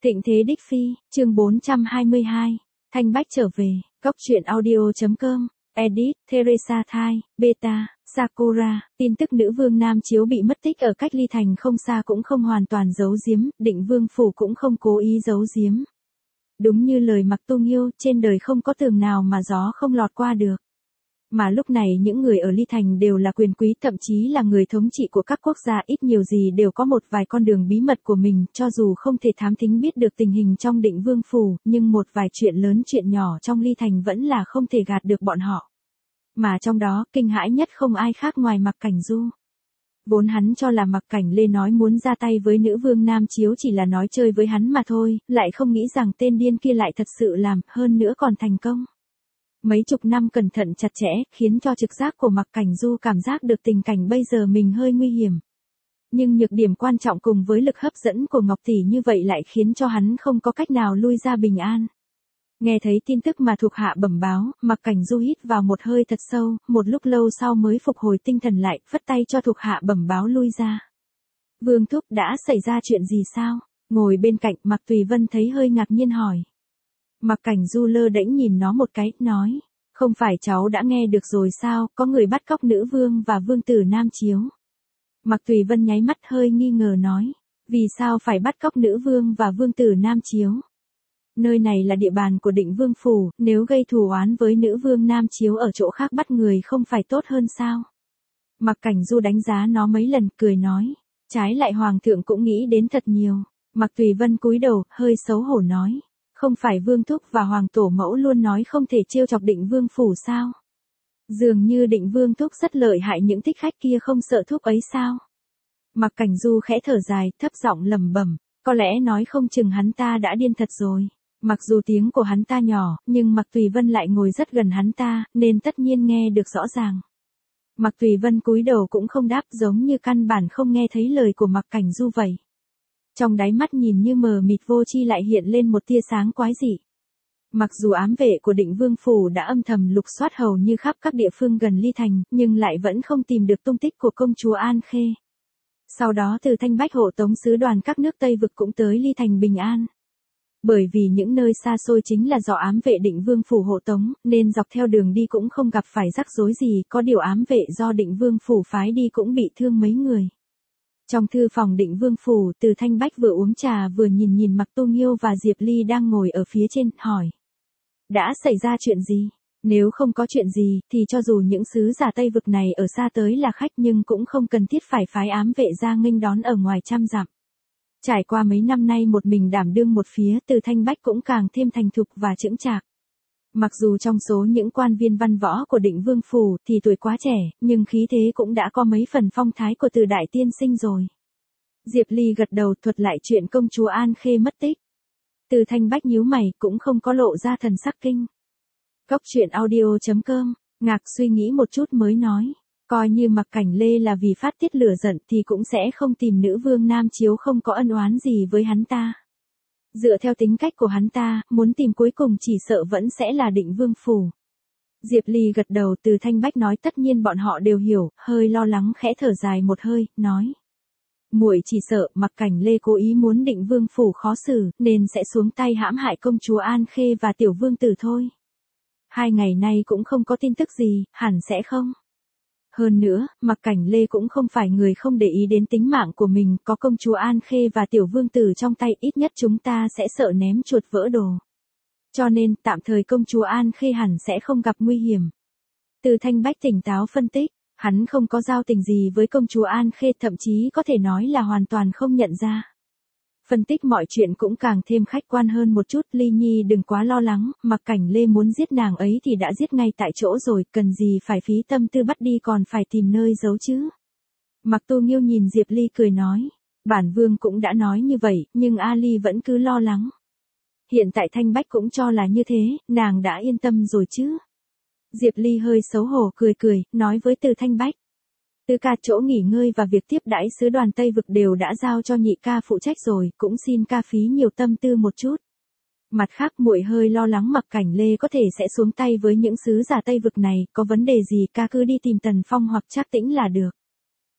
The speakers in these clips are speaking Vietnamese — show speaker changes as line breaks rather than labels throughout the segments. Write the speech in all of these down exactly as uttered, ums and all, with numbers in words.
Thịnh thế đích phi, chương bốn trăm hai mươi hai. Thanh Bách trở về, góc truyện audio.com, edit, Teresa Thai, beta, Sakura, tin tức nữ vương Nam Chiếu bị mất tích ở cách Ly Thành không xa cũng không hoàn toàn giấu giếm, Định Vương Phủ cũng không cố ý giấu giếm. Đúng như lời Mặc Tu Nghiêu, trên đời không có tường nào mà gió không lọt qua được. Mà lúc này những người ở Ly Thành đều là quyền quý, thậm chí là người thống trị của các quốc gia, ít nhiều gì đều có một vài con đường bí mật của mình, cho dù không thể thám thính biết được tình hình trong Định Vương Phủ, nhưng một vài chuyện lớn chuyện nhỏ trong Ly Thành vẫn là không thể gạt được bọn họ. Mà trong đó, kinh hãi nhất không ai khác ngoài Mặc Cảnh Du. Vốn hắn cho là Mặc Cảnh Lê nói muốn ra tay với nữ vương Nam Chiếu chỉ là nói chơi với hắn mà thôi, lại không nghĩ rằng tên điên kia lại thật sự làm, hơn nữa còn thành công. Mấy chục năm cẩn thận chặt chẽ, khiến cho trực giác của Mặc Cảnh Du cảm giác được tình cảnh bây giờ mình hơi nguy hiểm. Nhưng nhược điểm quan trọng cùng với lực hấp dẫn của Ngọc Tỷ như vậy lại khiến cho hắn không có cách nào lui ra bình an. Nghe thấy tin tức mà thuộc hạ bẩm báo, Mặc Cảnh Du hít vào một hơi thật sâu, một lúc lâu sau mới phục hồi tinh thần lại, phất tay cho thuộc hạ bẩm báo lui ra. Vương thúc, đã xảy ra chuyện gì sao? Ngồi bên cạnh, Mặc Tùy Vân thấy hơi ngạc nhiên hỏi. Mặc Cảnh Du lơ đễnh nhìn nó một cái, nói, không phải cháu đã nghe được rồi sao, có người bắt cóc nữ vương và vương tử Nam Chiếu. Mặc Tùy Vân nháy mắt hơi nghi ngờ nói, vì sao phải bắt cóc nữ vương và vương tử Nam Chiếu? Nơi này là địa bàn của Định Vương Phủ, nếu gây thù oán với nữ vương Nam Chiếu ở chỗ khác bắt người không phải tốt hơn sao? Mặc Cảnh Du đánh giá nó mấy lần, cười nói, trái lại hoàng thượng cũng nghĩ đến thật nhiều. Mặc Tùy Vân cúi đầu, hơi xấu hổ nói. Không phải Vương Thúc và Hoàng Tổ Mẫu luôn nói không thể trêu chọc Định Vương Phủ sao? Dường như Định Vương Thúc rất lợi hại, những thích khách kia không sợ Thúc ấy sao? Mặc Cảnh Du khẽ thở dài, thấp giọng lẩm bẩm, có lẽ nói không chừng hắn ta đã điên thật rồi. Mặc dù tiếng của hắn ta nhỏ, nhưng Mặc Tùy Vân lại ngồi rất gần hắn ta, nên tất nhiên nghe được rõ ràng. Mặc Tùy Vân cúi đầu cũng không đáp, giống như căn bản không nghe thấy lời của Mặc Cảnh Du vậy. Trong đáy mắt nhìn như mờ mịt vô tri lại hiện lên một tia sáng quái dị. Mặc dù ám vệ của Định Vương Phủ đã âm thầm lục soát hầu như khắp các địa phương gần Ly Thành, nhưng lại vẫn không tìm được tung tích của công chúa An Khê. Sau đó từ Thanh Bách hộ tống sứ đoàn các nước Tây Vực cũng tới Ly Thành bình an. Bởi vì những nơi xa xôi chính là do ám vệ Định Vương Phủ hộ tống, nên dọc theo đường đi cũng không gặp phải rắc rối gì, có điều ám vệ do Định Vương Phủ phái đi cũng bị thương mấy người. Trong thư phòng Định Vương Phủ, Từ Thanh Bách vừa uống trà vừa nhìn nhìn Mặc Tu Nghiêu và Diệp Ly đang ngồi ở phía trên, hỏi. Đã xảy ra chuyện gì? Nếu không có chuyện gì, thì cho dù những sứ giả Tây Vực này ở xa tới là khách nhưng cũng không cần thiết phải phái ám vệ ra nghênh đón ở ngoài trăm dặm. Trải qua mấy năm nay một mình đảm đương một phía, Từ Thanh Bách cũng càng thêm thành thục và chững chạc. Mặc dù trong số những quan viên văn võ của Định Vương Phủ thì tuổi quá trẻ, nhưng khí thế cũng đã có mấy phần phong thái của Từ đại tiên sinh rồi. Diệp Ly gật đầu thuật lại chuyện công chúa An Khê mất tích. Từ Thanh Bách nhíu mày cũng không có lộ ra thần sắc kinh. Góc truyện audio.com, ngạc suy nghĩ một chút mới nói. Coi như Mặc Cảnh Lê là vì phát tiết lửa giận thì cũng sẽ không tìm nữ vương Nam Chiếu không có ân oán gì với hắn ta. Dựa theo tính cách của hắn ta, muốn tìm cuối cùng chỉ sợ vẫn sẽ là Định Vương Phủ. Diệp Ly gật đầu. Từ Thanh Bách nói tất nhiên bọn họ đều hiểu, hơi lo lắng khẽ thở dài một hơi, nói. Muội chỉ sợ Mặc Cảnh Lê cố ý muốn Định Vương Phủ khó xử, nên sẽ xuống tay hãm hại công chúa An Khê và tiểu vương tử thôi. Hai ngày nay cũng không có tin tức gì, hẳn sẽ không. Hơn nữa, Mặc Cảnh Lê cũng không phải người không để ý đến tính mạng của mình, có công chúa An Khê và tiểu vương tử trong tay ít nhất chúng ta sẽ sợ ném chuột vỡ đồ. Cho nên, tạm thời công chúa An Khê hẳn sẽ không gặp nguy hiểm. Từ Thanh Bách tỉnh táo phân tích, hắn không có giao tình gì với công chúa An Khê, thậm chí có thể nói là hoàn toàn không nhận ra. Phân tích mọi chuyện cũng càng thêm khách quan hơn một chút. Ly Nhi đừng quá lo lắng, Mặc Cảnh Lê muốn giết nàng ấy thì đã giết ngay tại chỗ rồi, cần gì phải phí tâm tư bắt đi còn phải tìm nơi giấu chứ. Mặc Tu Nghiêu nhìn Diệp Ly cười nói, bản vương cũng đã nói như vậy, nhưng A Ly vẫn cứ lo lắng. Hiện tại Thanh Bách cũng cho là như thế, nàng đã yên tâm rồi chứ. Diệp Ly hơi xấu hổ cười cười, nói với Từ Thanh Bách. Từ ca chỗ nghỉ ngơi và việc tiếp đãi sứ đoàn Tây Vực đều đã giao cho nhị ca phụ trách rồi, cũng xin ca phí nhiều tâm tư một chút. Mặt khác muội hơi lo lắng Mặc Cảnh Lê có thể sẽ xuống tay với những sứ giả Tây Vực này, có vấn đề gì ca cứ đi tìm Tần Phong hoặc Trác Tĩnh là được.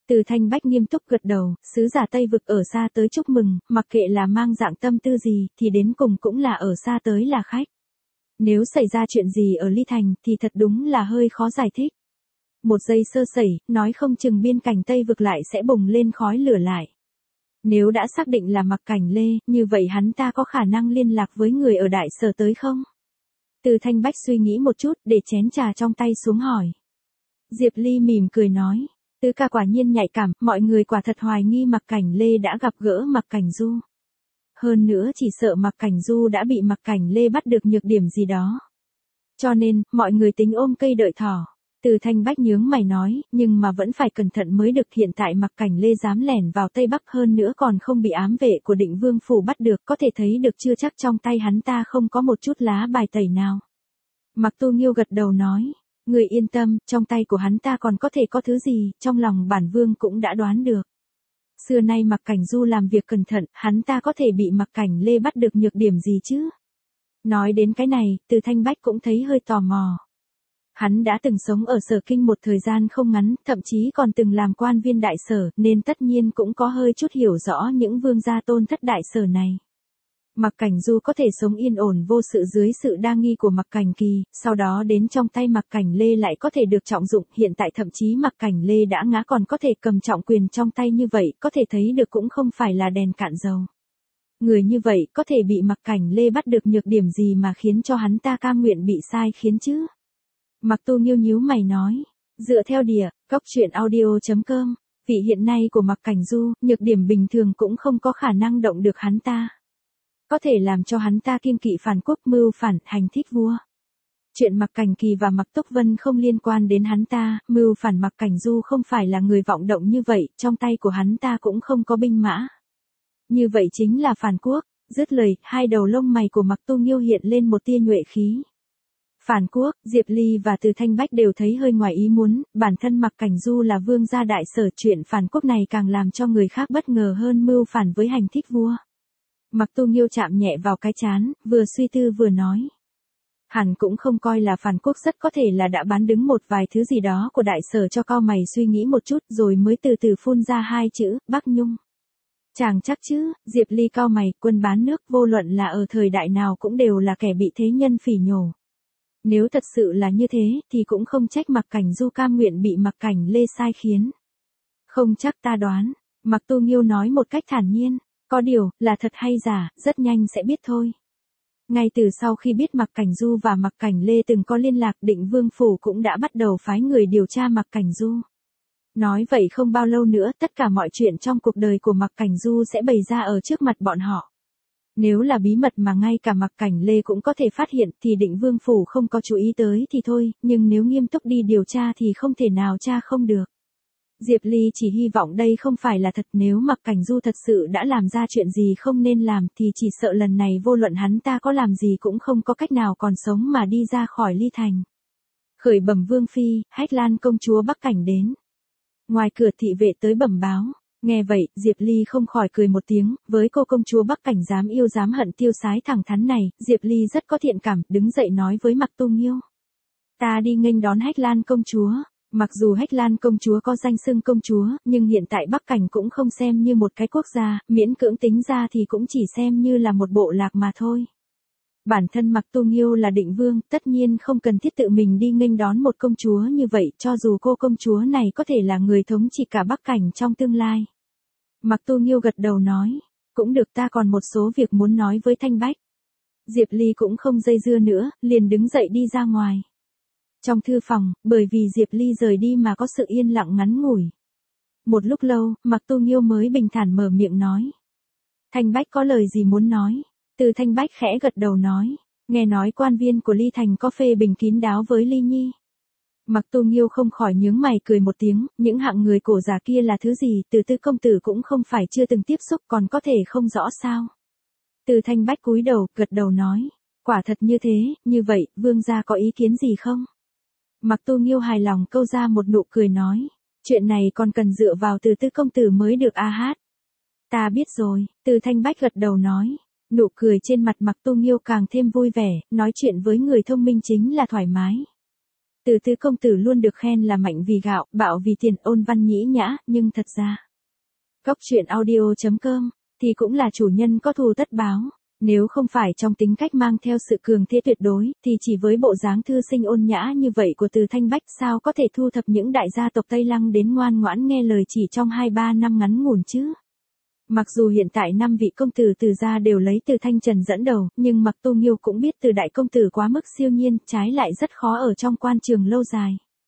Từ Thanh Bách nghiêm túc gật đầu, sứ giả Tây Vực ở xa tới chúc mừng, mặc kệ là mang dạng tâm tư gì, thì đến cùng cũng là ở xa tới là khách. Nếu xảy ra chuyện gì ở Ly Thành, thì thật đúng là hơi khó giải thích. Một giây sơ sẩy, nói không chừng biên cảnh Tây Vực lại sẽ bùng lên khói lửa lại. Nếu đã xác định là Mặc Cảnh Lê, như vậy hắn ta có khả năng liên lạc với người ở đại sở tới không? Từ Thanh Bách suy nghĩ một chút, để chén trà trong tay xuống hỏi. Diệp Ly mỉm cười nói. Tứ ca quả nhiên nhạy cảm, mọi người quả thật hoài nghi Mặc Cảnh Lê đã gặp gỡ Mặc Cảnh Du. Hơn nữa chỉ sợ Mặc Cảnh Du đã bị Mặc Cảnh Lê bắt được nhược điểm gì đó. Cho nên, mọi người tính ôm cây đợi thỏ. Từ Thanh Bách nhướng mày nói, nhưng mà vẫn phải cẩn thận mới được, hiện tại Mặc Cảnh Lê dám lẻn vào Tây Bắc hơn nữa còn không bị ám vệ của Định Vương phủ bắt được, có thể thấy được chưa chắc trong tay hắn ta không có một chút lá bài tẩy nào. Mặc Tu Nghiêu gật đầu nói, người yên tâm, trong tay của hắn ta còn có thể có thứ gì, trong lòng bản vương cũng đã đoán được. Xưa nay Mặc Cảnh Du làm việc cẩn thận, hắn ta có thể bị Mặc Cảnh Lê bắt được nhược điểm gì chứ? Nói đến cái này, Từ Thanh Bách cũng thấy hơi tò mò. Hắn đã từng sống ở Sở Kinh một thời gian không ngắn, thậm chí còn từng làm quan viên đại sở, nên tất nhiên cũng có hơi chút hiểu rõ những vương gia tôn thất đại sở này. Mặc Cảnh Du có thể sống yên ổn vô sự dưới sự đa nghi của Mặc Cảnh Kỳ, sau đó đến trong tay Mặc Cảnh Lê lại có thể được trọng dụng, hiện tại thậm chí Mặc Cảnh Lê đã ngã còn có thể cầm trọng quyền trong tay như vậy, có thể thấy được cũng không phải là đèn cạn dầu. Người như vậy có thể bị Mặc Cảnh Lê bắt được nhược điểm gì mà khiến cho hắn ta cam nguyện bị sai khiến chứ? Mặc Tu Nghiêu nhíu mày nói, dựa theo địa, cóc truyện audio chấm com, vị hiện nay của Mặc Cảnh Du, nhược điểm bình thường cũng không có khả năng động được hắn ta. Có thể làm cho hắn ta kiêng kỵ phản quốc mưu phản, hành thích vua. Chuyện Mặc Cảnh Kỳ và Mặc Túc Vân không liên quan đến hắn ta, mưu phản Mặc Cảnh Du không phải là người vọng động như vậy, trong tay của hắn ta cũng không có binh mã. Như vậy chính là phản quốc, dứt lời, hai đầu lông mày của Mặc Tu Nghiêu hiện lên một tia nhuệ khí. Phản quốc, Diệp Ly và Từ Thanh Bách đều thấy hơi ngoài ý muốn, bản thân Mặc Cảnh Du là vương gia đại sở, chuyện phản quốc này càng làm cho người khác bất ngờ hơn mưu phản với hành thích vua. Mặc Tu Nghiêu chạm nhẹ vào cái trán, vừa suy tư vừa nói. Hẳn cũng không coi là phản quốc, rất có thể là đã bán đứng một vài thứ gì đó của đại sở, cho cao mày suy nghĩ một chút rồi mới từ từ phun ra hai chữ, Bắc Nhung. Chàng chắc chứ? Diệp Ly cao mày, quân bán nước vô luận là ở thời đại nào cũng đều là kẻ bị thế nhân phỉ nhổ. Nếu thật sự là như thế, thì cũng không trách Mặc Cảnh Du cam nguyện bị Mặc Cảnh Lê sai khiến. Không chắc, ta đoán. Mặc Tu Nghiêu nói một cách thản nhiên. Có điều, là thật hay giả, rất nhanh sẽ biết thôi. Ngay từ sau khi biết Mặc Cảnh Du và Mặc Cảnh Lê từng có liên lạc, Định Vương phủ cũng đã bắt đầu phái người điều tra Mặc Cảnh Du. Nói vậy không bao lâu nữa, tất cả mọi chuyện trong cuộc đời của Mặc Cảnh Du sẽ bày ra ở trước mặt bọn họ. Nếu là bí mật mà ngay cả Mặc Cảnh Lê cũng có thể phát hiện thì Định Vương phủ không có chú ý tới thì thôi, nhưng nếu nghiêm túc đi điều tra thì không thể nào tra không được. Diệp Ly chỉ hy vọng đây không phải là thật, nếu Mặc Cảnh Du thật sự đã làm ra chuyện gì không nên làm thì chỉ sợ lần này vô luận hắn ta có làm gì cũng không có cách nào còn sống mà đi ra khỏi Ly Thành. Khởi bẩm Vương Phi, Hách Lan công chúa Bắc Cảnh đến. Ngoài cửa thị vệ tới bẩm báo. Nghe vậy, Diệp Ly không khỏi cười một tiếng, với cô công chúa Bắc Cảnh dám yêu dám hận tiêu sái thẳng thắn này, Diệp Ly rất có thiện cảm, đứng dậy nói với Mặc Tu Nghiêu. Ta đi nghênh đón Hách Lan công chúa. Mặc dù Hách Lan công chúa có danh xưng công chúa, nhưng hiện tại Bắc Cảnh cũng không xem như một cái quốc gia, miễn cưỡng tính ra thì cũng chỉ xem như là một bộ lạc mà thôi. Bản thân Mặc Tu Nghiêu là định vương, tất nhiên không cần thiết tự mình đi nghênh đón một công chúa như vậy, cho dù cô công chúa này có thể là người thống trị cả Bắc Cảnh trong tương lai. Mặc Tu Nghiêu gật đầu nói, cũng được, ta còn một số việc muốn nói với Thanh Bách. Diệp Ly cũng không dây dưa nữa, liền đứng dậy đi ra ngoài. Trong thư phòng, bởi vì Diệp Ly rời đi mà có sự yên lặng ngắn ngủi. Một lúc lâu, Mặc Tu Nghiêu mới bình thản mở miệng nói. Thanh Bách có lời gì muốn nói? Từ Thanh Bách khẽ gật đầu nói, nghe nói quan viên của Ly Thành có phê bình kín đáo với Ly Nhi. Mặc Tu Nghiêu không khỏi nhướng mày cười một tiếng, những hạng người cổ giả kia là thứ gì, Từ Tư công tử cũng không phải chưa từng tiếp xúc, còn có thể không rõ sao? Từ Thanh Bách cúi đầu, gật đầu nói, quả thật như thế, như vậy, vương gia có ý kiến gì không? Mặc Tu Nghiêu hài lòng câu ra một nụ cười nói, chuyện này còn cần dựa vào Từ Tư công tử mới được a hát. Ta biết rồi, Từ Thanh Bách gật đầu nói, nụ cười trên mặt Mặc Tu Nghiêu càng thêm vui vẻ, nói chuyện với người thông minh chính là thoải mái. Từ Tứ công tử luôn được khen là mạnh vì gạo, bạo vì tiền, ôn văn nhĩ nhã, nhưng thật ra, Góc truyện audio chấm com thì cũng là chủ nhân có thù tất báo. Nếu không phải trong tính cách mang theo sự cường thế tuyệt đối, thì chỉ với bộ dáng thư sinh ôn nhã như vậy của Từ Thanh Bách sao có thể thu thập những đại gia tộc Tây Lăng đến ngoan ngoãn nghe lời chỉ trong hai ba năm ngắn ngủn chứ. Mặc dù hiện tại năm vị công tử Từ gia đều lấy Từ Thanh Trần dẫn đầu, nhưng Mặc Tu Nghiêu cũng biết Từ đại công tử quá mức siêu nhiên, trái lại rất khó ở trong quan trường lâu dài.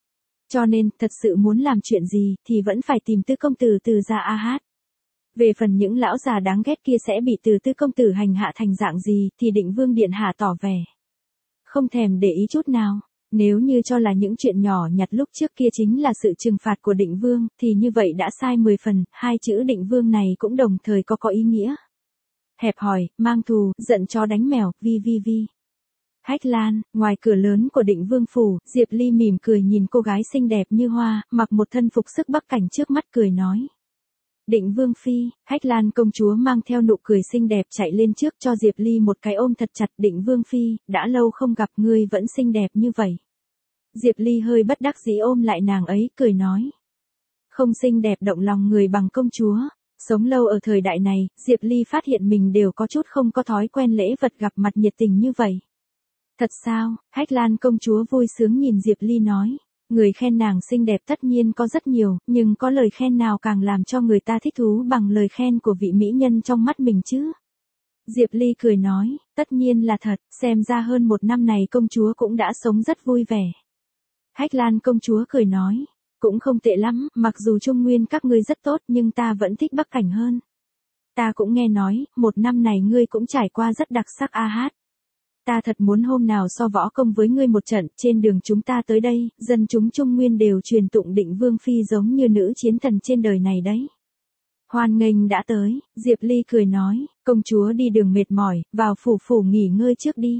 Cho nên, thật sự muốn làm chuyện gì, thì vẫn phải tìm Tứ công tử Từ gia a hát. Về phần những lão già đáng ghét kia sẽ bị Từ Tứ công tử hành hạ thành dạng gì, thì Định Vương điện hạ tỏ vẻ không thèm để ý chút nào. Nếu như cho là những chuyện nhỏ nhặt lúc trước kia chính là sự trừng phạt của Định Vương, thì như vậy đã sai mười phần, hai chữ Định Vương này cũng đồng thời có có ý nghĩa hẹp hòi, mang thù, giận chó đánh mèo, vi vi vi. Hách Lan, ngoài cửa lớn của Định Vương phủ, Diệp Ly mỉm cười nhìn cô gái xinh đẹp như hoa, mặc một thân phục sức Bắc cảnh trước mắt cười nói. Định Vương phi, Hách Lan công chúa mang theo nụ cười xinh đẹp chạy lên trước cho Diệp Ly một cái ôm thật chặt. Định Vương phi, đã lâu không gặp ngươi vẫn xinh đẹp như vậy. Diệp Ly hơi bất đắc dĩ ôm lại nàng ấy, cười nói. Không xinh đẹp động lòng người bằng công chúa. Sống lâu ở thời đại này, Diệp Ly phát hiện mình đều có chút không có thói quen lễ vật gặp mặt nhiệt tình như vậy. Thật sao? Hách Lan công chúa vui sướng nhìn Diệp Ly nói. Người khen nàng xinh đẹp tất nhiên có rất nhiều, nhưng có lời khen nào càng làm cho người ta thích thú bằng lời khen của vị mỹ nhân trong mắt mình chứ? Diệp Ly cười nói, tất nhiên là thật, xem ra hơn một năm này công chúa cũng đã sống rất vui vẻ. Hách Lan công chúa cười nói, cũng không tệ lắm, mặc dù Trung Nguyên các ngươi rất tốt nhưng ta vẫn thích Bắc cảnh hơn. Ta cũng nghe nói, một năm này ngươi cũng trải qua rất đặc sắc a hát. Ta thật muốn hôm nào so võ công với ngươi một trận, trên đường chúng ta tới đây, dân chúng Trung Nguyên đều truyền tụng Định Vương phi giống như nữ chiến thần trên đời này đấy. Hoan nghênh đã tới, Diệp Ly cười nói, công chúa đi đường mệt mỏi, vào phủ phủ nghỉ ngơi trước đi.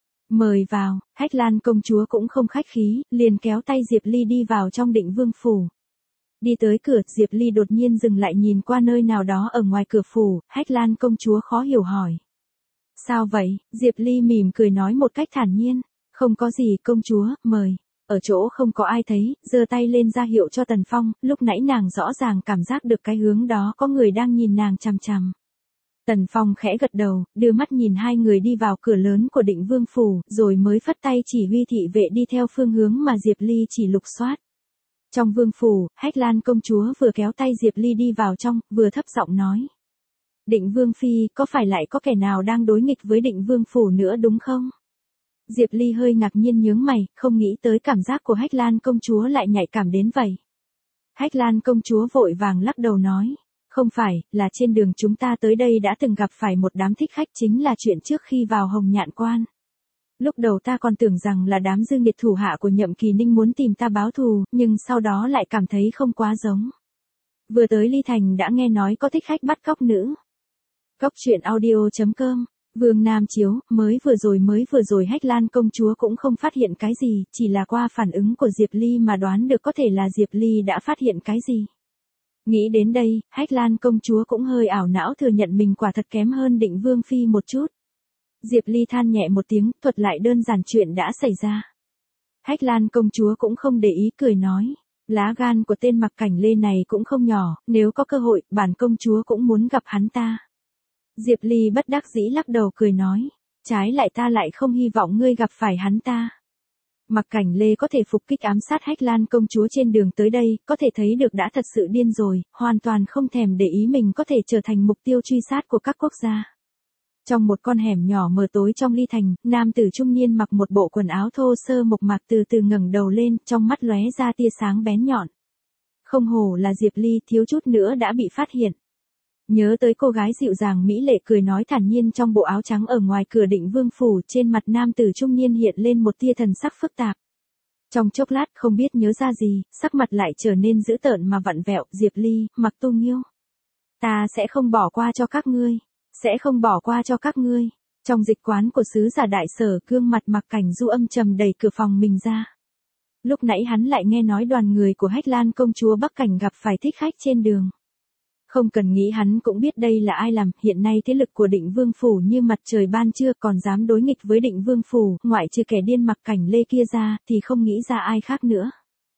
Mời vào, Hách Lan công chúa cũng không khách khí, liền kéo tay Diệp Ly đi vào trong Định Vương phủ. Đi tới cửa, Diệp Ly đột nhiên dừng lại nhìn qua nơi nào đó ở ngoài cửa phủ, Hách Lan công chúa khó hiểu hỏi. Sao vậy? Diệp Ly mỉm cười nói một cách thản nhiên. Không có gì công chúa, mời. Ở chỗ không có ai thấy, giơ tay lên ra hiệu cho Tần Phong, lúc nãy nàng rõ ràng cảm giác được cái hướng đó có người đang nhìn nàng chằm chằm. Tần Phong khẽ gật đầu, đưa mắt nhìn hai người đi vào cửa lớn của Định Vương phủ, rồi mới phất tay chỉ huy thị vệ đi theo phương hướng mà Diệp Ly chỉ lục soát. Trong vương phủ, Hách Lan công chúa vừa kéo tay Diệp Ly đi vào trong, vừa thấp giọng nói. Định Vương phi, có phải lại có kẻ nào đang đối nghịch với Định Vương phủ nữa đúng không? Diệp Ly hơi ngạc nhiên nhướng mày, không nghĩ tới cảm giác của Hách Lan công chúa lại nhạy cảm đến vậy. Hách Lan công chúa vội vàng lắc đầu nói, không phải, là trên đường chúng ta tới đây đã từng gặp phải một đám thích khách, chính là chuyện trước khi vào Hồng Nhạn Quan. Lúc đầu ta còn tưởng rằng là đám dương nghiệt thủ hạ của Nhậm Kỳ Ninh muốn tìm ta báo thù, nhưng sau đó lại cảm thấy không quá giống. Vừa tới Ly Thành đã nghe nói có thích khách bắt cóc nữ. Góc truyện audio chấm com, Vương Nam chiếu, mới vừa rồi mới vừa rồi Hách Lan công chúa cũng không phát hiện cái gì, chỉ là qua phản ứng của Diệp Ly mà đoán được có thể là Diệp Ly đã phát hiện cái gì. Nghĩ đến đây, Hách Lan công chúa cũng hơi ảo não thừa nhận mình quả thật kém hơn Định Vương phi một chút. Diệp Ly than nhẹ một tiếng, thuật lại đơn giản chuyện đã xảy ra. Hách Lan công chúa cũng không để ý, cười nói. Lá gan của tên Mặc Cảnh Lê này cũng không nhỏ, nếu có cơ hội, bản công chúa cũng muốn gặp hắn ta. Diệp Ly bất đắc dĩ lắc đầu cười nói, trái lại ta lại không hy vọng ngươi gặp phải hắn ta. Mặc Cảnh Lê có thể phục kích ám sát Hách Lan công chúa trên đường tới đây, có thể thấy được đã thật sự điên rồi, hoàn toàn không thèm để ý mình có thể trở thành mục tiêu truy sát của các quốc gia. Trong một con hẻm nhỏ mờ tối trong Ly Thành, nam tử trung niên mặc một bộ quần áo thô sơ mộc mạc từ từ ngẩng đầu lên, trong mắt lóe ra tia sáng bén nhọn. Không hổ là Diệp Ly, thiếu chút nữa đã bị phát hiện. Nhớ tới cô gái dịu dàng mỹ lệ cười nói thản nhiên trong bộ áo trắng ở ngoài cửa Định Vương phủ, trên mặt nam tử trung niên hiện lên một tia thần sắc phức tạp. Trong chốc lát không biết nhớ ra gì, sắc mặt lại trở nên dữ tợn mà vặn vẹo. Diệp Ly, Mặc Tu Nghiêu, ta sẽ không bỏ qua cho các ngươi, sẽ không bỏ qua cho các ngươi. Trong dịch quán của sứ giả đại sở, gương mặt Mặc Cảnh Du âm trầm đẩy cửa phòng mình ra. Lúc nãy hắn lại nghe nói đoàn người của Hách Lan công chúa Bắc Cảnh gặp phải thích khách trên đường. Không cần nghĩ hắn cũng biết đây là ai làm, hiện nay thế lực của Định Vương Phủ như mặt trời ban trưa, còn dám đối nghịch với Định Vương Phủ, ngoại trừ kẻ điên Mặc Cảnh Lê kia ra, thì không nghĩ ra ai khác nữa.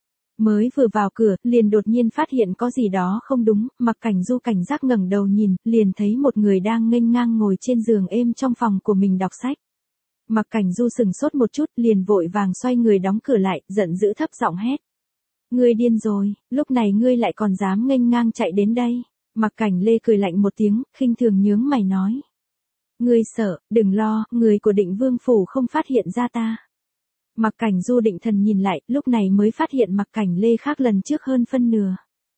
Mới vừa vào cửa, liền đột nhiên phát hiện có gì đó không đúng, Mặc Cảnh Du cảnh giác ngẩng đầu nhìn, liền thấy một người đang nghênh ngang ngồi trên giường êm trong phòng của mình đọc sách. Mặc Cảnh Du sừng sốt một chút, liền vội vàng xoay người đóng cửa lại, giận dữ thấp giọng hét. Ngươi điên rồi, lúc này ngươi lại còn dám nghênh ngang chạy đến đây. Mặc Cảnh Lê cười lạnh một tiếng, khinh thường nhướng mày nói. Ngươi sợ, đừng lo, người của Định Vương Phủ không phát hiện ra ta. Mặc Cảnh Du định thần nhìn lại, lúc này mới phát hiện Mặc Cảnh Lê khác lần trước hơn phân nửa.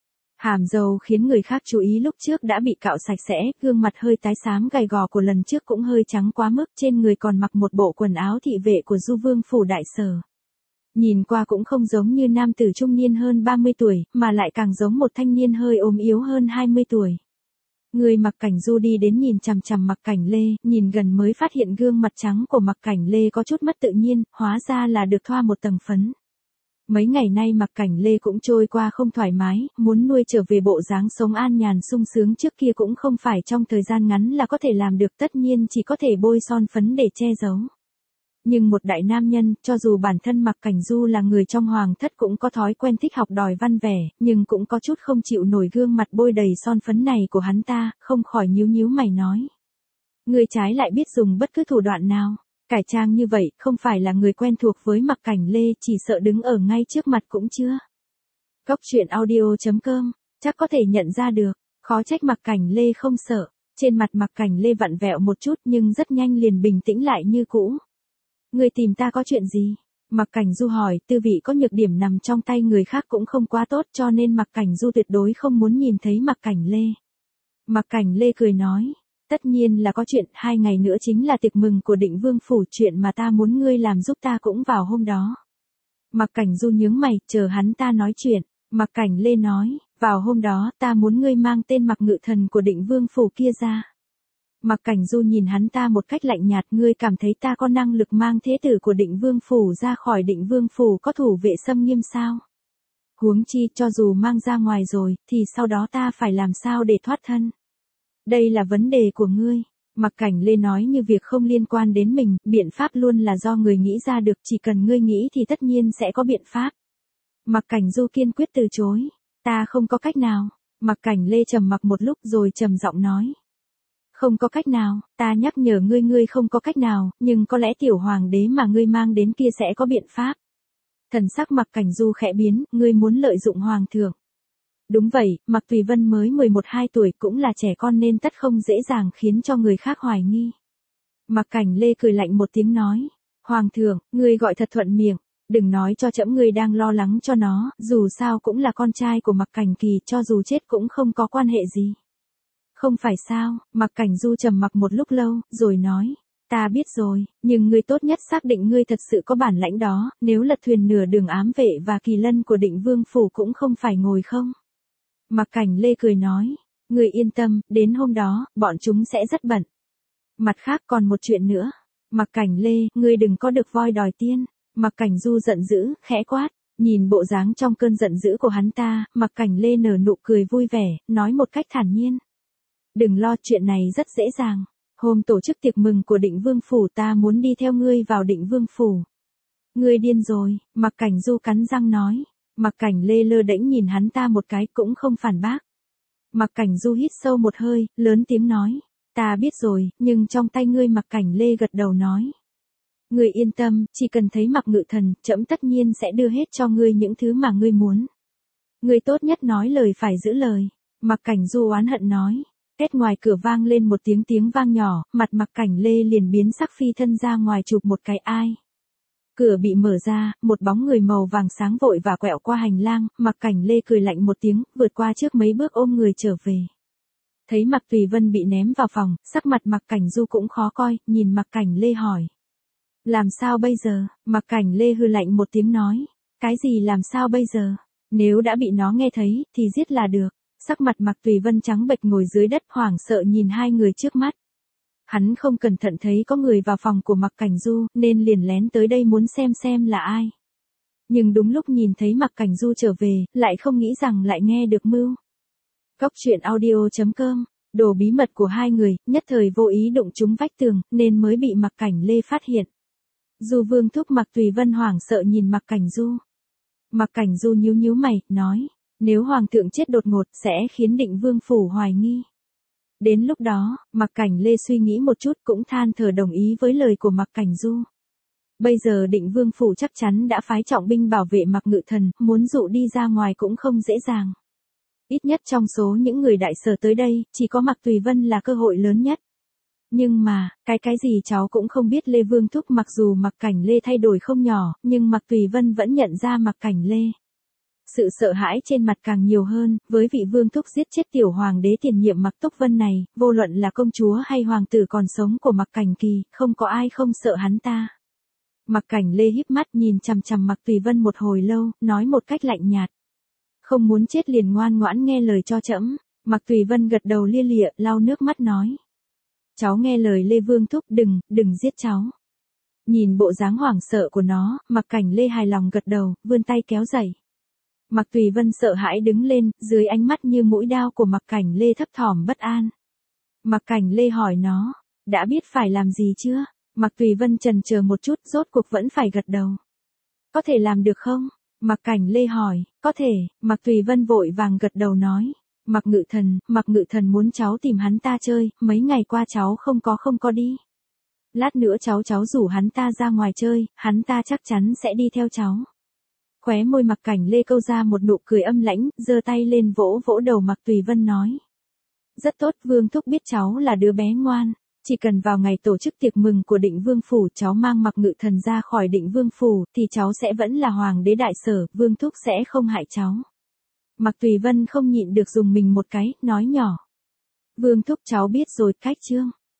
Hàm râu khiến người khác chú ý lúc trước đã bị cạo sạch sẽ, gương mặt hơi tái xám gầy gò của lần trước cũng hơi trắng quá mức, trên người còn mặc một bộ quần áo thị vệ của Du Vương Phủ đại sở. Nhìn qua cũng không giống như nam tử trung niên hơn ba mươi tuổi, mà lại càng giống một thanh niên hơi ốm yếu hơn hai mươi tuổi. Người Mặc Cảnh Du đi đến nhìn chằm chằm Mặc Cảnh Lê, nhìn gần mới phát hiện gương mặt trắng của Mặc Cảnh Lê có chút mất tự nhiên, hóa ra là được thoa một tầng phấn. Mấy ngày nay Mặc Cảnh Lê cũng trôi qua không thoải mái, muốn nuôi trở về bộ dáng sống an nhàn sung sướng trước kia cũng không phải trong thời gian ngắn là có thể làm được, tất nhiên chỉ có thể bôi son phấn để che giấu. Nhưng một đại nam nhân, cho dù bản thân Mặc Cảnh Du là người trong hoàng thất cũng có thói quen thích học đòi văn vẻ, nhưng cũng có chút không chịu nổi gương mặt bôi đầy son phấn này của hắn ta, không khỏi nhíu nhíu mày nói. Người trái lại biết dùng bất cứ thủ đoạn nào, cải trang như vậy, không phải là người quen thuộc với Mặc Cảnh Lê, chỉ sợ đứng ở ngay trước mặt cũng chưa. Góc truyện audio chấm com, chắc có thể nhận ra được, khó trách Mặc Cảnh Lê không sợ, trên mặt Mặc Cảnh Lê vặn vẹo một chút nhưng rất nhanh liền bình tĩnh lại như cũ. Người tìm ta có chuyện gì? Mặc Cảnh Du hỏi, tư vị có nhược điểm nằm trong tay người khác cũng không quá tốt cho nên Mặc Cảnh Du tuyệt đối không muốn nhìn thấy Mặc Cảnh Lê. Mặc Cảnh Lê cười nói, tất nhiên là có chuyện, hai ngày nữa chính là tiệc mừng của Định Vương Phủ, chuyện mà ta muốn ngươi làm giúp ta cũng vào hôm đó. Mặc Cảnh Du nhướng mày, chờ hắn ta nói chuyện, Mặc Cảnh Lê nói, vào hôm đó ta muốn ngươi mang tên Mặc Ngự Thần của Định Vương Phủ kia ra. Mặc Cảnh Du nhìn hắn ta một cách lạnh nhạt, ngươi cảm thấy ta có năng lực mang thế tử của Định Vương Phủ ra khỏi Định Vương Phủ có thủ vệ xâm nghiêm sao? Huống chi cho dù mang ra ngoài rồi, thì sau đó ta phải làm sao để thoát thân? Đây là vấn đề của ngươi. Mặc Cảnh Lê nói như việc không liên quan đến mình, biện pháp luôn là do người nghĩ ra được, chỉ cần ngươi nghĩ thì tất nhiên sẽ có biện pháp. Mặc Cảnh Du kiên quyết từ chối, ta không có cách nào. Mặc Cảnh Lê trầm mặc một lúc rồi trầm giọng nói. Không có cách nào, ta nhắc nhở ngươi ngươi không có cách nào, nhưng có lẽ tiểu hoàng đế mà ngươi mang đến kia sẽ có biện pháp. Thần sắc Mặc Cảnh Du khẽ biến, ngươi muốn lợi dụng hoàng thượng. Đúng vậy, Mặc Tùy Vân mới mười một hai tuổi cũng là trẻ con nên tất không dễ dàng khiến cho người khác hoài nghi. Mặc Cảnh Lê cười lạnh một tiếng nói, hoàng thượng, ngươi gọi thật thuận miệng, đừng nói cho trẫm ngươi đang lo lắng cho nó, dù sao cũng là con trai của Mặc Cảnh Kỳ, cho dù chết cũng không có quan hệ gì. Không phải sao? Mặc Cảnh Du trầm mặc một lúc lâu, rồi nói, ta biết rồi, nhưng ngươi tốt nhất xác định ngươi thật sự có bản lãnh đó, nếu lật thuyền nửa đường ám vệ và kỳ lân của Định Vương Phủ cũng không phải ngồi không. Mặc Cảnh Lê cười nói, ngươi yên tâm, đến hôm đó, bọn chúng sẽ rất bận. Mặt khác còn một chuyện nữa. Mặc Cảnh Lê, ngươi đừng có được voi đòi tiên. Mặc Cảnh Du giận dữ, khẽ quát, nhìn bộ dáng trong cơn giận dữ của hắn ta, Mặc Cảnh Lê nở nụ cười vui vẻ, nói một cách thản nhiên. Đừng lo, chuyện này rất dễ dàng. Hôm tổ chức tiệc mừng của Định Vương Phủ ta muốn đi theo ngươi vào Định Vương Phủ. Ngươi điên rồi, Mặc Cảnh Du cắn răng nói. Mặc Cảnh Lê lơ đễnh nhìn hắn ta một cái cũng không phản bác. Mặc Cảnh Du hít sâu một hơi, lớn tiếng nói. Ta biết rồi, nhưng trong tay ngươi. Mặc Cảnh Lê gật đầu nói. Ngươi yên tâm, chỉ cần thấy Mặc Ngự Thần, trẫm tất nhiên sẽ đưa hết cho ngươi những thứ mà ngươi muốn. Ngươi tốt nhất nói lời phải giữ lời. Mặc Cảnh Du oán hận nói. Kết ngoài cửa vang lên một tiếng tiếng vang nhỏ, mặt Mặc Cảnh Lê liền biến sắc phi thân ra ngoài chụp một cái ai. Cửa bị mở ra, một bóng người màu vàng sáng vội và quẹo qua hành lang, Mặc Cảnh Lê cười lạnh một tiếng, vượt qua trước mấy bước ôm người trở về. Thấy Mặc Tùy Vân bị ném vào phòng, sắc mặt Mặc Cảnh Du cũng khó coi, nhìn Mặc Cảnh Lê hỏi. Làm sao bây giờ? Mặc Cảnh Lê hừ lạnh một tiếng nói. Cái gì làm sao bây giờ? Nếu đã bị nó nghe thấy, thì giết là được. Sắc mặt Mặc Tùy Vân trắng bệch ngồi dưới đất hoảng sợ nhìn hai người trước mắt. Hắn không cẩn thận thấy có người vào phòng của Mặc Cảnh Du, nên liền lén tới đây muốn xem xem là ai. Nhưng đúng lúc nhìn thấy Mặc Cảnh Du trở về, lại không nghĩ rằng lại nghe được mưu. Cóc truyện audio chấm com. Đồ bí mật của hai người, nhất thời vô ý đụng trúng vách tường, nên mới bị Mạc Cảnh Lê phát hiện. Du Vương thúc Mạc Tùy Vân hoảng sợ nhìn Mạc Cảnh Du. Mạc Cảnh Du nhíu nhíu mày, nói, nếu Hoàng thượng chết đột ngột sẽ khiến Định Vương phủ hoài nghi. Đến lúc đó, Mạc Cảnh Lê suy nghĩ một chút cũng than thở đồng ý với lời của Mạc Cảnh Du. Bây giờ Định Vương phủ chắc chắn đã phái trọng binh bảo vệ Mạc Ngự Thần, muốn dụ đi ra ngoài cũng không dễ dàng. Ít nhất trong số những người đại sở tới đây, chỉ có Mạc Tùy Vân là cơ hội lớn nhất. Nhưng mà, cái cái gì cháu cũng không biết. Lê Vương thúc mặc dù Mạc Cảnh Lê thay đổi không nhỏ, nhưng Mạc Tùy Vân vẫn nhận ra Mạc Cảnh Lê. Sự sợ hãi trên mặt càng nhiều hơn, với vị Vương thúc giết chết tiểu hoàng đế tiền nhiệm Mạc Túc Vân này, vô luận là công chúa hay hoàng tử còn sống của Mạc Cảnh Kỳ, không có ai không sợ hắn ta. Mạc Cảnh Lê híp mắt nhìn chằm chằm Mạc Tùy Vân một hồi lâu, nói một cách lạnh nhạt. Không muốn chết liền ngoan ngoãn nghe lời cho trẫm. Mạc Tùy Vân gật đầu lia lịa, lau nước mắt nói. Cháu nghe lời Lê Vương thúc, đừng, đừng giết cháu. Nhìn bộ dáng hoảng sợ của nó, Mạc Cảnh Lê hài lòng gật đầu, vươn tay kéo dậy. Mạc Tùy Vân sợ hãi đứng lên, dưới ánh mắt như mũi đao của Mạc Cảnh Lê thấp thỏm bất an. Mạc Cảnh Lê hỏi nó, đã biết phải làm gì chưa? Mạc Tùy Vân chần chờ một chút, rốt cuộc vẫn phải gật đầu. Có thể làm được không? Mạc Cảnh Lê hỏi, có thể. Mạc Tùy Vân vội vàng gật đầu nói. Mạc Ngự Thần, Mạc Ngự Thần muốn cháu tìm hắn ta chơi, mấy ngày qua cháu không có không có đi. Lát nữa cháu cháu rủ hắn ta ra ngoài chơi, hắn ta chắc chắn sẽ đi theo cháu. Khóe môi Mạc Cảnh Lê câu ra một nụ cười âm lãnh, giơ tay lên vỗ vỗ đầu Mạc Tùy Vân nói. Rất tốt, Vương thúc biết cháu là đứa bé ngoan. Chỉ cần vào ngày tổ chức tiệc mừng của Định Vương phủ cháu mang Mạc Ngự Thần ra khỏi Định Vương phủ, thì cháu sẽ vẫn là hoàng đế đại sở, Vương thúc sẽ không hại cháu. Mạc Tùy Vân không nhịn được dùng mình một cái, nói nhỏ. Vương thúc cháu biết rồi, cách chương.